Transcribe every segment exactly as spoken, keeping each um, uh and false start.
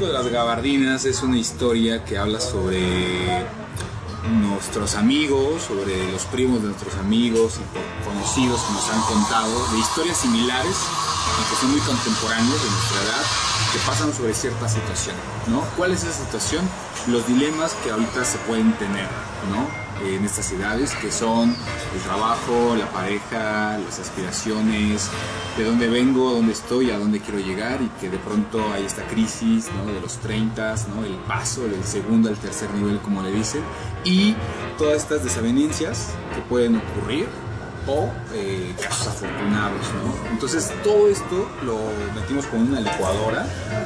Chicos de las Gabardinas es una historia que habla sobre nuestros amigos, sobre los primos de nuestros amigos y conocidos que nos han contado de historias similares y que son muy contemporáneos de nuestra edad, que pasan sobre cierta situación, ¿no? ¿Cuál es esa situación? Los dilemas que ahorita se pueden tener, ¿no? En estas edades, que son el trabajo, la pareja, las aspiraciones, de dónde vengo, dónde estoy, a dónde quiero llegar, y que de pronto hay esta crisis, ¿no? De los treinta, ¿no? El paso del segundo al tercer nivel, como le dicen, y todas estas desavenencias que pueden ocurrir o eh, casos afortunados, ¿no? Entonces todo esto lo metimos con una licuadora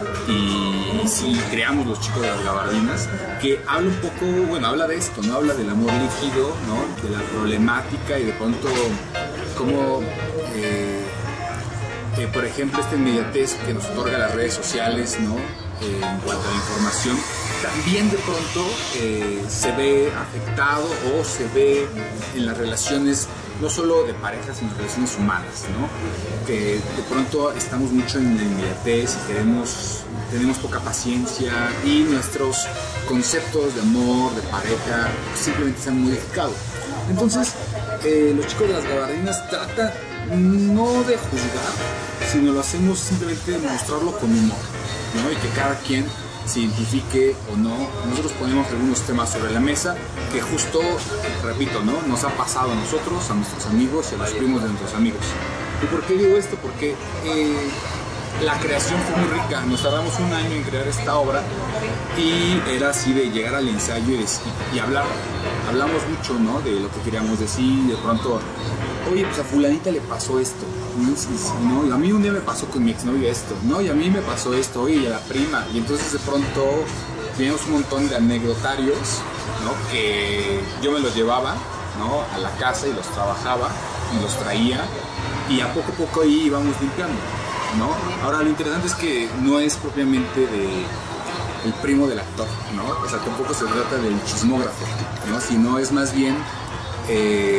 y sí, creamos Los Chicos de las Gabardinas, que habla un poco, bueno, habla de esto, ¿no? Habla del amor líquido, ¿no? De la problemática y de pronto cómo, eh, eh, por ejemplo, esta inmediatez que nos otorga las redes sociales, ¿no? Eh, en cuanto a la información, también de pronto eh, se ve afectado o se ve en las relaciones, no solo de parejas, sino relaciones humanas, ¿no? Que de pronto estamos mucho en la inmediatez y queremos, tenemos poca paciencia y nuestros conceptos de amor, de pareja, simplemente se han modificado. Entonces, eh, Los Chicos de las Gabardinas trata no de juzgar, sino lo hacemos simplemente de mostrarlo con humor, ¿no? Y que cada quien se identifique o no. Nosotros ponemos algunos temas sobre la mesa que justo, repito, ¿no? Nos ha pasado a nosotros, a nuestros amigos y a los primos de nuestros amigos. ¿Y por qué digo esto? Porque eh, la creación fue muy rica. Nos tardamos un año en crear esta obra y era así de llegar al ensayo y, decir, y hablar. Hablamos mucho, ¿no? De lo que queríamos decir. De pronto, oye, pues a fulanita le pasó esto, ¿no? Sí, sí, ¿no? Y a mí un día me pasó con mi exnovia esto, ¿no? Y a mí me pasó esto, oye, y a la prima. Y entonces de pronto teníamos un montón de anecdotarios, ¿no? Que yo me los llevaba, ¿no? A la casa y los trabajaba y los traía. Y a poco a poco ahí íbamos limpiando, ¿no? Ahora lo interesante es que no es propiamente de el primo del actor, ¿no? O sea, tampoco se trata del chismógrafo, ¿no? Sino es más bien... Eh,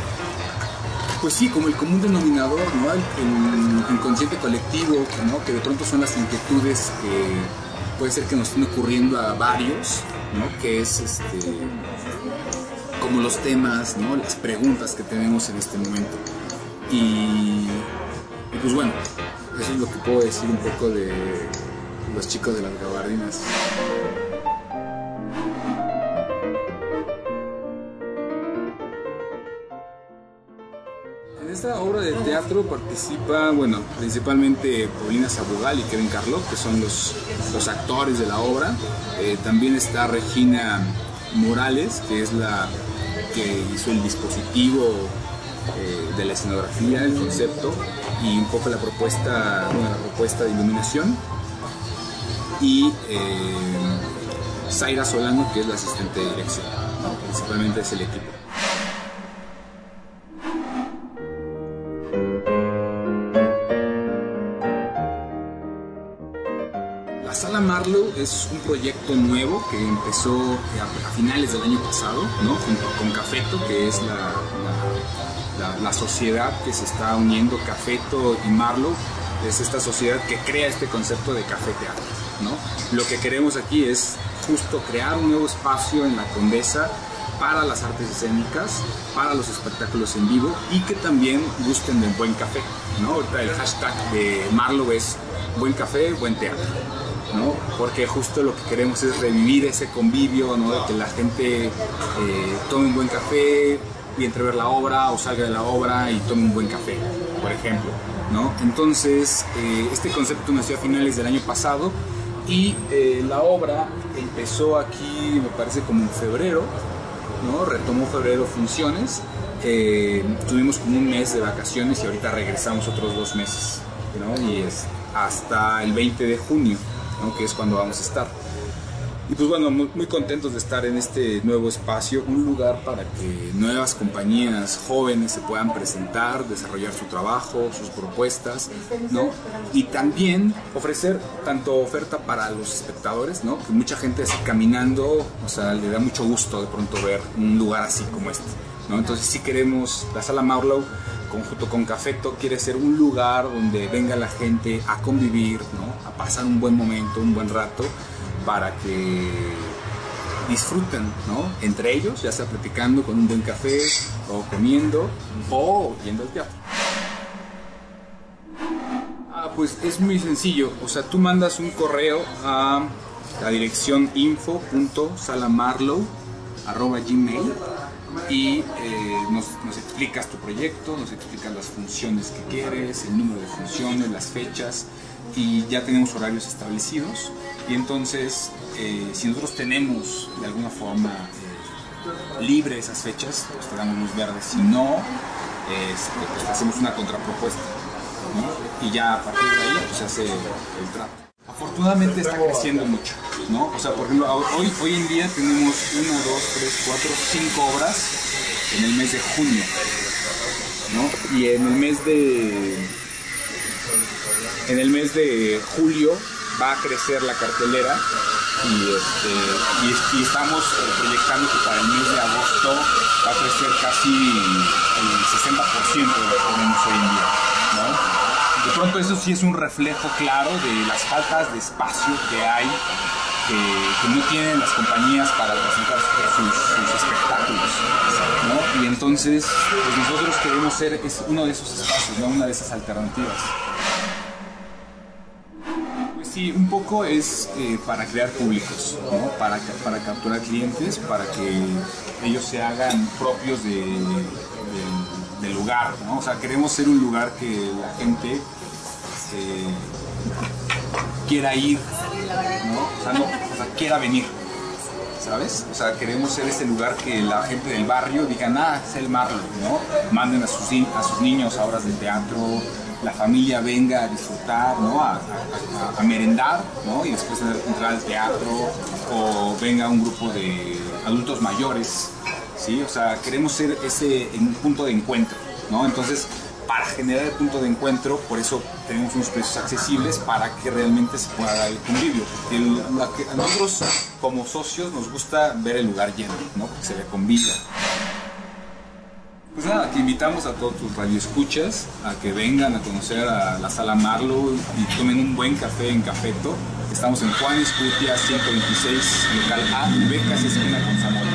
pues sí, como el común denominador, ¿no? El, el inconsciente colectivo, ¿no? Que de pronto son las inquietudes que puede ser que nos estén ocurriendo a varios, ¿no? Que es este, como los temas, ¿no? Las preguntas que tenemos en este momento. Y, y pues bueno, eso es lo que puedo decir un poco de Los Chicos de las Gabardinas. En esta obra de teatro participa, bueno, principalmente Paulina Sabugal y Kevin Carlo, que son los, los actores de la obra. Eh, también está Regina Morales, que es la que hizo el dispositivo eh, de la escenografía, el concepto y un poco la propuesta, bueno, la propuesta de iluminación. Y eh, Zaira Solano, que es la asistente de dirección, ¿no? Principalmente es el equipo. La Sala Marlowe es un proyecto nuevo que empezó a finales del año pasado, ¿no? Junto con Cafeto, que es la, la, la, la sociedad que se está uniendo. Cafeto y Marlowe es esta sociedad que crea este concepto de café teatro, ¿no? Lo que queremos aquí es justo crear un nuevo espacio en la Condesa para las artes escénicas, para los espectáculos en vivo y que también gusten de buen café, ¿no? Ahorita el hashtag de Marlowe es buen café, buen teatro, ¿no? Porque justo lo que queremos es revivir ese convivio, ¿no? De que la gente eh, tome un buen café y entre ver la obra o salga de la obra y tome un buen café, por ejemplo, ¿no? Entonces, eh, este concepto nació a finales del año pasado y eh, la obra empezó aquí, me parece como en febrero, ¿no? Retomó febrero funciones, eh, tuvimos como un mes de vacaciones y ahorita regresamos otros dos meses, ¿no? Y es hasta el veinte de junio, ¿no? Que es cuando vamos a estar. Y pues bueno, muy, muy contentos de estar en este nuevo espacio, un lugar para que nuevas compañías jóvenes se puedan presentar, desarrollar su trabajo, sus propuestas, ¿no? Y también ofrecer tanto oferta para los espectadores, ¿no? Que mucha gente así caminando, o sea, le da mucho gusto de pronto ver un lugar así como este, ¿no? Entonces sí queremos, la Sala Marlowe, conjunto con Cafeto, quiere ser un lugar donde venga la gente a convivir, ¿no? A pasar un buen momento, un buen rato, para que disfruten, ¿no? Entre ellos, ya sea platicando con un buen café, o comiendo, o yendo al teatro. Ah, pues es muy sencillo, o sea, tú mandas un correo a la dirección info punto salamarlow arroba gmail y eh, nos, nos explicas tu proyecto, nos explicas las funciones que quieres, el número de funciones, las fechas, y ya tenemos horarios establecidos. Y entonces, eh, si nosotros tenemos de alguna forma eh, libre esas fechas, pues te damos luz verde. Si no, eh, pues te hacemos una contrapropuesta, ¿no? Y ya a partir de ahí pues, se hace el trato. Afortunadamente está creciendo mucho, ¿no? O sea, por ejemplo, hoy, hoy en día tenemos una, dos, tres, cuatro, cinco obras en el mes de junio, ¿no? Y en el mes de en el mes de julio va a crecer la cartelera y, este, y, y estamos proyectando que para el mes de agosto va a crecer casi el sesenta por ciento de lo que tenemos hoy en día, ¿no? De pronto eso sí es un reflejo claro de las faltas de espacio que hay, que, que no tienen las compañías para presentar sus, sus espectáculos, ¿no? Y entonces pues nosotros queremos ser es uno de esos espacios, ¿no? Una de esas alternativas. Pues sí, un poco es eh, para crear públicos, ¿no? Para, para capturar clientes, para que ellos se hagan propios de... de del lugar, ¿no? O sea, queremos ser un lugar que la gente eh, quiera ir, ¿no? O sea, no, o sea, quiera venir, ¿sabes? O sea, queremos ser ese lugar que la gente del barrio diga, ah, es el Marlow, ¿no? Manden a sus, a sus niños a obras de teatro, la familia venga a disfrutar, ¿no? A, a, a merendar, ¿no? Y después entrar al teatro, o venga un grupo de adultos mayores, ¿sí? O sea, queremos ser ese un punto de encuentro, ¿no? Entonces, para generar el punto de encuentro, por eso tenemos unos precios accesibles para que realmente se pueda dar el convivio. El, la que, a nosotros, como socios, nos gusta ver el lugar lleno, ¿no? Porque se le convida. Pues nada, que invitamos a todos tus radioescuchas a que vengan a conocer a la Sala Marlow y tomen un buen café en Cafeto. Estamos en Juan Escutia ciento veintiséis, local A, B, casi esquina con Zamora.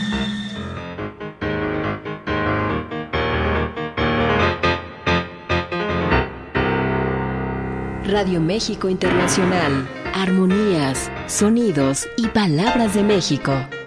Radio México Internacional, armonías, sonidos y palabras de México.